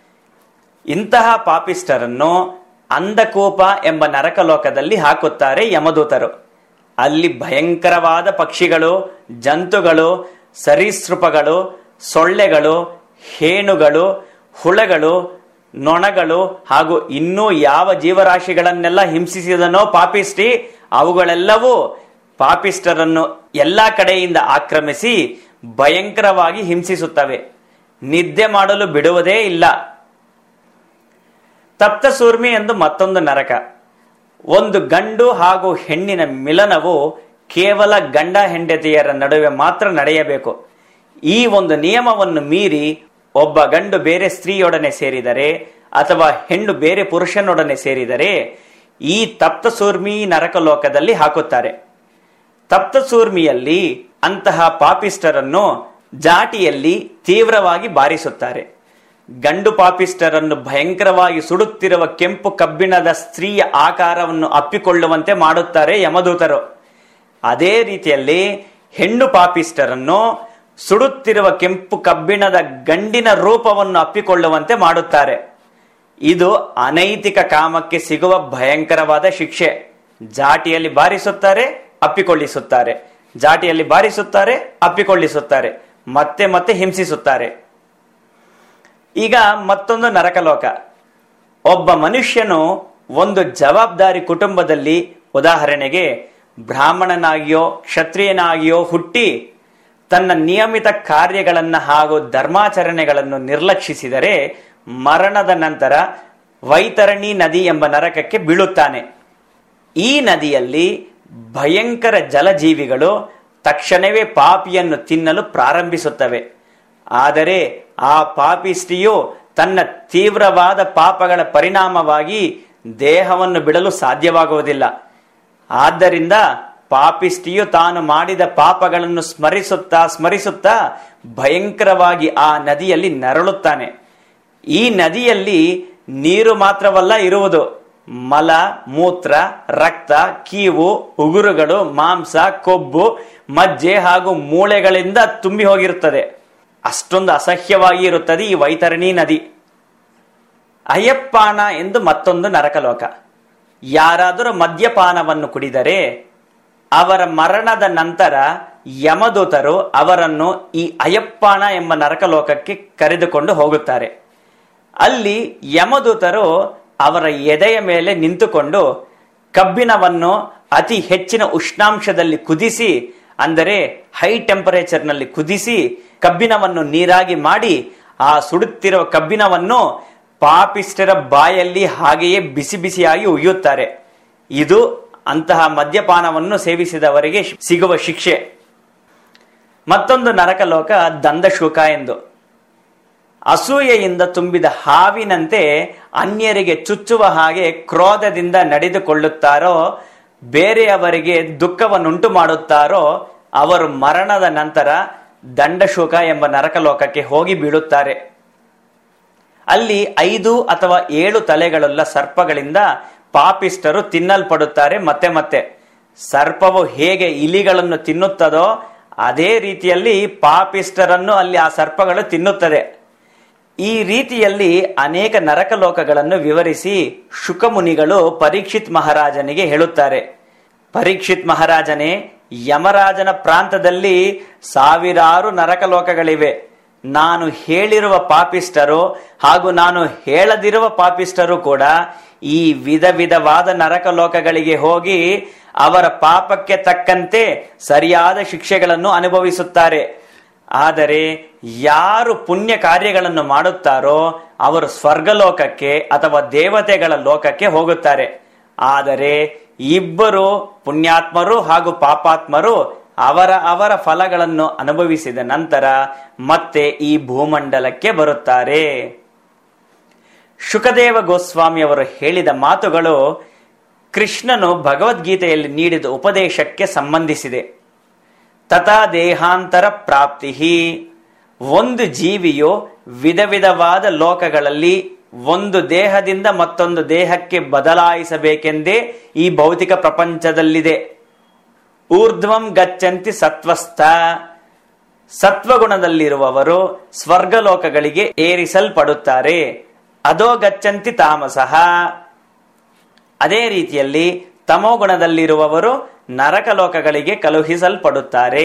ಇಂತಹ ಪಾಪಿಷ್ಟರನ್ನು ಅಂಧಕೂಪ ಎಂಬ ನರಕಲೋಕದಲ್ಲಿ ಹಾಕುತ್ತಾರೆ ಯಮದೂತರು. ಅಲ್ಲಿ ಭಯಂಕರವಾದ ಪಕ್ಷಿಗಳು, ಜಂತುಗಳು, ಸರೀಸೃಪಗಳು, ಸೊಳ್ಳೆಗಳು, ಹೇಣುಗಳು, ಹುಳಗಳು, ನೊಣಗಳು ಹಾಗೂ ಇನ್ನೂ ಯಾವ ಜೀವರಾಶಿಗಳನ್ನೆಲ್ಲ ಹಿಂಸಿಸಿದನೋ ಪಾಪಿಷ್ಟಿ, ಅವುಗಳೆಲ್ಲವೂ ಪಾಪಿಷ್ಟರನ್ನು ಎಲ್ಲಾ ಕಡೆಯಿಂದ ಆಕ್ರಮಿಸಿ ಭಯಂಕರವಾಗಿ ಹಿಂಸಿಸುತ್ತವೆ. ನಿದ್ದೆ ಮಾಡಲು ಬಿಡುವುದೇ ಇಲ್ಲ. ತಪ್ತಸೂರ್ಮಿ ಎಂದು ಮತ್ತೊಂದು ನರಕ. ಒಂದು ಗಂಡು ಹಾಗೂ ಹೆಣ್ಣಿನ ಮಿಲನವು ಕೇವಲ ಗಂಡ ಹೆಂಡತಿಯರ ನಡುವೆ ಮಾತ್ರ ನಡೆಯಬೇಕು. ಈ ಒಂದು ನಿಯಮವನ್ನು ಮೀರಿ ಒಬ್ಬ ಗಂಡು ಬೇರೆ ಸ್ತ್ರೀಯೊಡನೆ ಸೇರಿದರೆ ಅಥವಾ ಹೆಣ್ಣು ಬೇರೆ ಪುರುಷನೊಡನೆ ಸೇರಿದರೆ ಈ ತಪ್ತಸೂರ್ಮಿ ನರಕಲೋಕದಲ್ಲಿ ಹಾಕುತ್ತಾರೆ. ತಪ್ತಸೂರ್ಮಿಯಲ್ಲಿ ಅಂತಹ ಪಾಪಿಷ್ಟರನ್ನು ಜಾಟಿಯಲ್ಲಿ ತೀವ್ರವಾಗಿ ಬಾರಿಸುತ್ತಾರೆ. ಗಂಡು ಪಾಪಿಷ್ಟರನ್ನು ಭಯಂಕರವಾಗಿ ಸುಡುತ್ತಿರುವ ಕೆಂಪು ಕಬ್ಬಿಣದ ಸ್ತ್ರೀಯ ಆಕಾರವನ್ನು ಅಪ್ಪಿಕೊಳ್ಳುವಂತೆ ಮಾಡುತ್ತಾರೆ ಯಮದೂತರು. ಅದೇ ರೀತಿಯಲ್ಲಿ ಹೆಣ್ಣು ಪಾಪಿಷ್ಟರನ್ನು ಸುಡುತ್ತಿರುವ ಕೆಂಪು ಕಬ್ಬಿಣದ ಗಂಡಿನ ರೂಪವನ್ನು ಅಪ್ಪಿಕೊಳ್ಳುವಂತೆ ಮಾಡುತ್ತಾರೆ. ಇದು ಅನೈತಿಕ ಕಾಮಕ್ಕೆ ಸಿಗುವ ಭಯಂಕರವಾದ ಶಿಕ್ಷೆ. ಜಾಟಿಯಲ್ಲಿ ಬಾರಿಸುತ್ತಾರೆ, ಅಪ್ಪಿಕೊಳ್ಳಿಸುತ್ತಾರೆ, ಜಾಟಿಯಲ್ಲಿ ಬಾರಿಸುತ್ತಾರೆ, ಅಪ್ಪಿಕೊಳ್ಳಿಸುತ್ತಾರೆ, ಮತ್ತೆ ಮತ್ತೆ ಹಿಂಸಿಸುತ್ತಾರೆ. ಈಗ ಮತ್ತೊಂದು ನರಕಲೋಕ. ಒಬ್ಬ ಮನುಷ್ಯನು ಒಂದು ಜವಾಬ್ದಾರಿ ಕುಟುಂಬದಲ್ಲಿ, ಉದಾಹರಣೆಗೆ ಬ್ರಾಹ್ಮಣನಾಗಿಯೋ ಕ್ಷತ್ರಿಯನಾಗಿಯೋ ಹುಟ್ಟಿ ತನ್ನ ನಿಯಮಿತ ಕಾರ್ಯಗಳನ್ನು ಹಾಗೂ ಧರ್ಮಾಚರಣೆಗಳನ್ನು ನಿರ್ಲಕ್ಷಿಸಿದರೆ ಮರಣದ ನಂತರ ವೈತರಣಿ ನದಿ ಎಂಬ ನರಕಕ್ಕೆ ಬೀಳುತ್ತಾನೆ. ಈ ನದಿಯಲ್ಲಿ ಭಯಂಕರ ಜಲಜೀವಿಗಳು ತಕ್ಷಣವೇ ಪಾಪಿಯನ್ನು ತಿನ್ನಲು ಪ್ರಾರಂಭಿಸುತ್ತವೆ. ಆದರೆ ಆ ಪಾಪಿಷ್ಟಿಯು ತನ್ನ ತೀವ್ರವಾದ ಪಾಪಗಳ ಪರಿಣಾಮವಾಗಿ ದೇಹವನ್ನು ಬಿಡಲು ಸಾಧ್ಯವಾಗುವುದಿಲ್ಲ. ಆದ್ದರಿಂದ ಪಾಪಿಷ್ಟಿಯು ತಾನು ಮಾಡಿದ ಪಾಪಗಳನ್ನು ಸ್ಮರಿಸುತ್ತಾ ಸ್ಮರಿಸುತ್ತಾ ಭಯಂಕರವಾಗಿ ಆ ನದಿಯಲ್ಲಿ ನರಳುತ್ತಾನೆ. ಈ ನದಿಯಲ್ಲಿ ನೀರು ಮಾತ್ರವಲ್ಲ ಇರುವುದು, ಮಲ, ಮೂತ್ರ, ರಕ್ತ, ಕೀವು, ಉಗುರುಗಳು, ಮಾಂಸ, ಕೊಬ್ಬು, ಮಜ್ಜೆ ಹಾಗೂ ಮೂಳೆಗಳಿಂದ ತುಂಬಿ ಹೋಗಿರುತ್ತದೆ. ಅಷ್ಟೊಂದು ಅಸಹ್ಯವಾಗಿ ಇರುತ್ತದೆ ಈ ವೈತರಣಿ ನದಿ. ಅಯ್ಯಪ್ಪಾನ ಎಂದು ಮತ್ತೊಂದು ನರಕಲೋಕ. ಯಾರಾದರೂ ಮದ್ಯಪಾನವನ್ನು ಕುಡಿದರೆ ಅವರ ಮರಣದ ನಂತರ ಯಮದೂತರು ಅವರನ್ನು ಈ ಅಯ್ಯಪ್ಪಾನ ಎಂಬ ನರಕಲೋಕಕ್ಕೆ ಕರೆದುಕೊಂಡು ಹೋಗುತ್ತಾರೆ. ಅಲ್ಲಿ ಯಮದೂತರು ಅವರ ಎದೆಯ ಮೇಲೆ ನಿಂತುಕೊಂಡು ಕಬ್ಬಿಣವನ್ನು ಅತಿ ಹೆಚ್ಚಿನ ಉಷ್ಣಾಂಶದಲ್ಲಿ ಕುದಿಸಿ, ಅಂದರೆ ಹೈ ಟೆಂಪರೇಚರ್ ನಲ್ಲಿ ಕುದಿಸಿ ಕಬ್ಬಿಣವನ್ನು ನೀರಾಗಿ ಮಾಡಿ ಆ ಸುಡುತ್ತಿರುವ ಕಬ್ಬಿಣವನ್ನು ಪಾಪಿಷ್ಟರ ಬಾಯಲ್ಲಿ ಹಾಗೆಯೇ ಬಿಸಿ ಬಿಸಿಯಾಗಿ ಉಯ್ಯುತ್ತಾರೆ. ಇದು ಅಂತಹ ಮದ್ಯಪಾನವನ್ನು ಸೇವಿಸಿದವರಿಗೆ ಸಿಗುವ ಶಿಕ್ಷೆ. ಮತ್ತೊಂದು ನರಕಲೋಕ ದಂದಶೂಕ ಎಂದು. ಅಸೂಯೆಯಿಂದ ತುಂಬಿದ ಹಾವಿನಂತೆ ಅನ್ಯರಿಗೆ ಚುಚ್ಚುವ ಹಾಗೆ ಕ್ರೋಧದಿಂದ ನಡೆದುಕೊಳ್ಳುತ್ತಾರೋ, ಬೇರೆಯವರಿಗೆ ದುಃಖವನ್ನುಂಟು ಮಾಡುತ್ತಾರೋ ಅವರು ಮರಣದ ನಂತರ ದಂಡಶೂಕ ಎಂಬ ನರಕಲೋಕಕ್ಕೆ ಹೋಗಿ ಬೀಳುತ್ತಾರೆ. ಅಲ್ಲಿ ಐದು ಅಥವಾ ಏಳು ತಲೆಗಳುಳ್ಳ ಸರ್ಪಗಳಿಂದ ಪಾಪಿಷ್ಟರು ತಿನ್ನಲ್ಪಡುತ್ತಾರೆ. ಮತ್ತೆ ಮತ್ತೆ ಸರ್ಪವು ಹೇಗೆ ಇಲಿಗಳನ್ನು ತಿನ್ನುತ್ತದೋ ಅದೇ ರೀತಿಯಲ್ಲಿ ಪಾಪಿಷ್ಟರನ್ನು ಅಲ್ಲಿ ಆ ಸರ್ಪಗಳು ತಿನ್ನುತ್ತದೆ. ಈ ರೀತಿಯಲ್ಲಿ ಅನೇಕ ನರಕಲೋಕಗಳನ್ನು ವಿವರಿಸಿ ಶುಕಮುನಿಗಳು ಪರೀಕ್ಷಿತ್ ಮಹಾರಾಜನಿಗೆ ಹೇಳುತ್ತಾರೆ, ಪರೀಕ್ಷಿತ್ ಮಹಾರಾಜನೇ, ಯಮರಾಜನ ಪ್ರಾಂತದಲ್ಲಿ ಸಾವಿರಾರು ನರಕಲೋಕಗಳಿವೆ. ನಾನು ಹೇಳಿರುವ ಪಾಪಿಷ್ಟರು ಹಾಗೂ ನಾನು ಹೇಳದಿರುವ ಪಾಪಿಷ್ಟರು ಕೂಡ ಈ ವಿಧ ವಿಧವಾದ ನರಕಲೋಕಗಳಿಗೆ ಹೋಗಿ ಅವರ ಪಾಪಕ್ಕೆ ತಕ್ಕಂತೆ ಸರಿಯಾದ ಶಿಕ್ಷೆಗಳನ್ನು ಅನುಭವಿಸುತ್ತಾರೆ. ಆದರೆ ಯಾರು ಪುಣ್ಯ ಕಾರ್ಯಗಳನ್ನು ಮಾಡುತ್ತಾರೋ ಅವರು ಸ್ವರ್ಗಲೋಕಕ್ಕೆ ಅಥವಾ ದೇವತೆಗಳ ಲೋಕಕ್ಕೆ ಹೋಗುತ್ತಾರೆ. ಆದರೆ ಇಬ್ಬರು ಪುಣ್ಯಾತ್ಮರು ಹಾಗೂ ಪಾಪಾತ್ಮರು ಅವರ ಅವರ ಫಲಗಳನ್ನು ಅನುಭವಿಸಿದ ನಂತರ ಮತ್ತೆ ಈ ಭೂಮಂಡಲಕ್ಕೆ ಬರುತ್ತಾರೆ. ಶುಕದೇವ ಗೋಸ್ವಾಮಿ ಅವರು ಹೇಳಿದ ಮಾತುಗಳು ಕೃಷ್ಣನು ಭಗವದ್ಗೀತೆಯಲ್ಲಿ ನೀಡಿದ ಉಪದೇಶಕ್ಕೆ ಸಂಬಂಧಿಸಿದೆ. ತಥಾ ದೇಹಾಂತರ ಪ್ರಾಪ್ತಿ, ಒಂದು ಜೀವಿಯು ವಿಧ ವಿಧವಾದ ಲೋಕಗಳಲ್ಲಿ ಒಂದು ದೇಹದಿಂದ ಮತ್ತೊಂದು ದೇಹಕ್ಕೆ ಬದಲಾಯಿಸಬೇಕೆಂದೇ ಈ ಭೌತಿಕ ಪ್ರಪಂಚದಲ್ಲಿದೆ. ಊರ್ಧ್ವಂ ಗಚ್ಚಂತಿ ಸತ್ವಸ್ಥ, ಸತ್ವಗುಣದಲ್ಲಿರುವವರು ಸ್ವರ್ಗಲೋಕಗಳಿಗೆ ಏರಿಸಲ್ಪಡುತ್ತಾರೆ. ಅದೋ ಗಚ್ಚಂತಿ ತಾಮಸಃ, ಅದೇ ರೀತಿಯಲ್ಲಿ ತಮೋಗುಣದಲ್ಲಿರುವವರು ನರಕಲೋಕಗಳಿಗೆ ಕಳುಹಿಸಲ್ಪಡುತ್ತಾರೆ.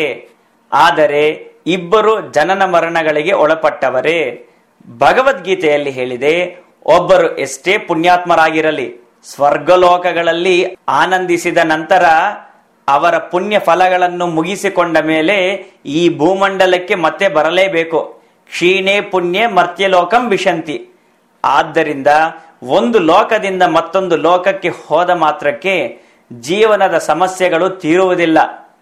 ಆದರೆ ಇಬ್ಬರು ಜನನ ಮರಣಗಳಿಗೆ ಒಳಪಟ್ಟವರೇ. ಭಗವದ್ಗೀತೆಯಲ್ಲಿ ಹೇಳಿದೆ, ಒಬ್ಬರು ಎಷ್ಟೇ ಪುಣ್ಯಾತ್ಮರಾಗಿರಲಿ ಸ್ವರ್ಗಲೋಕಗಳಲ್ಲಿ ಆನಂದಿಸಿದ ನಂತರ ಅವರ ಪುಣ್ಯ ಫಲಗಳನ್ನು ಮುಗಿಸಿಕೊಂಡ ಮೇಲೆ ಈ ಭೂಮಂಡಲಕ್ಕೆ ಮತ್ತೆ ಬರಲೇಬೇಕು. ಕ್ಷೀಣೇ ಪುಣ್ಯೇ ಮರ್ತ್ಯಲೋಕಂ ವಿಶಂತಿ. ಆದ್ದರಿಂದ ಒಂದು ಲೋಕದಿಂದ ಮತ್ತೊಂದು ಲೋಕಕ್ಕೆ ಹೋದ ಮಾತ್ರಕ್ಕೆ ಜೀವನದ ಸಮಸ್ಯೆಗಳು ತೀರುವುದಿಲ್ಲ.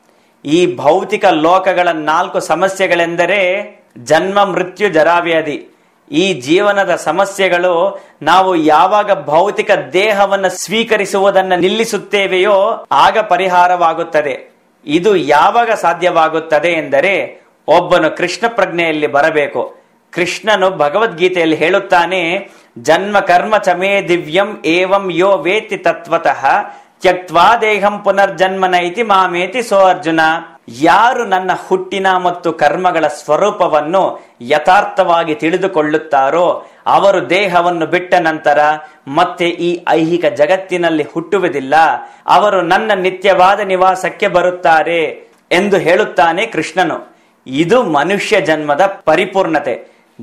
ಈ ಭೌತಿಕ ಲೋಕಗಳ ನಾಲ್ಕು ಸಮಸ್ಯೆಗಳೆಂದರೆ ಜನ್ಮ, ಮೃತ್ಯು, ಜರಾವ್ಯಾಧಿ. ಈ ಜೀವನದ ಸಮಸ್ಯೆಗಳು ನಾವು ಯಾವಾಗ ಭೌತಿಕ ದೇಹವನ್ನು ಸ್ವೀಕರಿಸುವುದನ್ನು ನಿಲ್ಲಿಸುತ್ತೇವೆಯೋ ಆಗ ಪರಿಹಾರವಾಗುತ್ತದೆ. ಇದು ಯಾವಾಗ ಸಾಧ್ಯವಾಗುತ್ತದೆ ಎಂದರೆ ಒಬ್ಬನು ಕೃಷ್ಣ ಪ್ರಜ್ಞೆಯಲ್ಲಿ ಬರಬೇಕು. ಕೃಷ್ಣನು ಭಗವದ್ಗೀತೆಯಲ್ಲಿ ಹೇಳುತ್ತಾನೆ, ಜನ್ಮ ಕರ್ಮ ಚಮೇ ದಿವ್ಯಂ ಏವಂ ಯೋ ವೇತಿ ತತ್ವತಃ ತ್ಯಕ್ತ್ವಾ ದೇಹಂ ಪುನರ್ಜನ್ಮನೈತಿ ಮಾಮೇತಿ ಸೋ ಅರ್ಜುನ. ಯಾರು ನನ್ನ ಹುಟ್ಟಿನ ಮತ್ತು ಕರ್ಮಗಳ ಸ್ವರೂಪವನ್ನು ಯಥಾರ್ಥವಾಗಿ ತಿಳಿದುಕೊಳ್ಳುತ್ತಾರೋ ಅವರು ದೇಹವನ್ನು ಬಿಟ್ಟ ನಂತರ ಮತ್ತೆ ಈ ಐಹಿಕ ಜಗತ್ತಿನಲ್ಲಿ ಹುಟ್ಟುವುದಿಲ್ಲ, ಅವರು ನನ್ನ ನಿತ್ಯವಾದ ನಿವಾಸಕ್ಕೆ ಬರುತ್ತಾರೆ ಎಂದು ಹೇಳುತ್ತಾನೆ ಕೃಷ್ಣನು. ಇದು ಮನುಷ್ಯ ಜನ್ಮದ ಪರಿಪೂರ್ಣತೆ,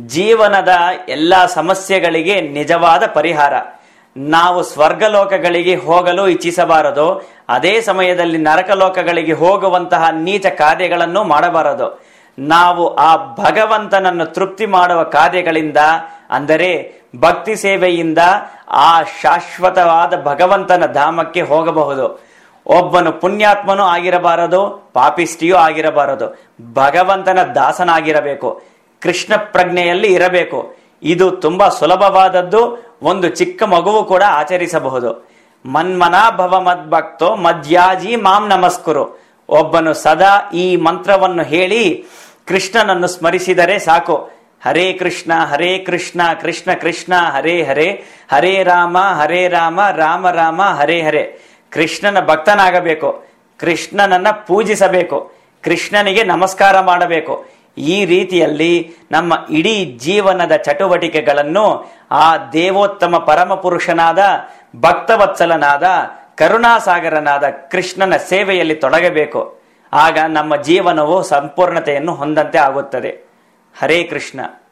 ಜೀವನದ ಎಲ್ಲಾ ಸಮಸ್ಯೆಗಳಿಗೆ ನಿಜವಾದ ಪರಿಹಾರ. ನಾವು ಸ್ವರ್ಗಲೋಕಗಳಿಗೆ ಹೋಗಲು ಇಚ್ಛಿಸಬಾರದು, ಅದೇ ಸಮಯದಲ್ಲಿ ನರಕಲೋಕಗಳಿಗೆ ಹೋಗುವಂತಹ ನೀಚ ಕಾರ್ಯಗಳನ್ನು ಮಾಡಬಾರದು. ನಾವು ಆ ಭಗವಂತನನ್ನು ತೃಪ್ತಿ ಮಾಡುವ ಕಾರ್ಯಗಳಿಂದ, ಅಂದರೆ ಭಕ್ತಿ ಸೇವೆಯಿಂದ ಆ ಶಾಶ್ವತವಾದ ಭಗವಂತನ ಧಾಮಕ್ಕೆ ಹೋಗಬಹುದು. ಒಬ್ಬನು ಪುಣ್ಯಾತ್ಮನೂ ಆಗಿರಬಾರದು, ಪಾಪಿಷ್ಟಿಯೂ ಆಗಿರಬಾರದು, ಭಗವಂತನ ದಾಸನಾಗಿರಬೇಕು, ಕೃಷ್ಣ ಪ್ರಜ್ಞೆಯಲ್ಲಿ ಇರಬೇಕು. ಇದು ತುಂಬಾ ಸುಲಭವಾದದ್ದು, ಒಂದು ಚಿಕ್ಕ ಮಗುವು ಕೂಡ ಆಚರಿಸಬಹುದು. ಮನ್ಮನಾ ಭವ ಮದ್ಭಕ್ತೋ ಮಧ್ಯಾಜಿ ಮಾಂ ನಮಸ್ಕುರು. ಒಬ್ಬನು ಸದಾ ಈ ಮಂತ್ರವನ್ನು ಹೇಳಿ ಕೃಷ್ಣನನ್ನು ಸ್ಮರಿಸಿದರೆ ಸಾಕು. ಹರೇ ಕೃಷ್ಣ ಹರೇ ಕೃಷ್ಣ ಕೃಷ್ಣ ಕೃಷ್ಣ ಹರೇ ಹರೇ, ಹರೇ ರಾಮ ಹರೇ ರಾಮ ರಾಮ ರಾಮ ಹರೇ ಹರೇ. ಕೃಷ್ಣನ ಭಕ್ತನಾಗಬೇಕು, ಕೃಷ್ಣನನ್ನ ಪೂಜಿಸಬೇಕು, ಕೃಷ್ಣನಿಗೆ ನಮಸ್ಕಾರ ಮಾಡಬೇಕು. ಈ ರೀತಿಯಲ್ಲಿ ನಮ್ಮ ಇಡೀ ಜೀವನದ ಚಟುವಟಿಕೆಗಳನ್ನು ಆ ದೇವೋತ್ತಮ ಪರಮ ಪುರುಷನಾದ ಭಕ್ತವತ್ಸಲನಾದ ಕರುಣಾಸಾಗರನಾದ ಕೃಷ್ಣನ ಸೇವೆಯಲ್ಲಿ ತೊಡಗಬೇಕು. ಆಗ ನಮ್ಮ ಜೀವನವು ಸಂಪೂರ್ಣತೆಯನ್ನು ಹೊಂದಂತೆ ಆಗುತ್ತದೆ. ಹರೇ ಕೃಷ್ಣ.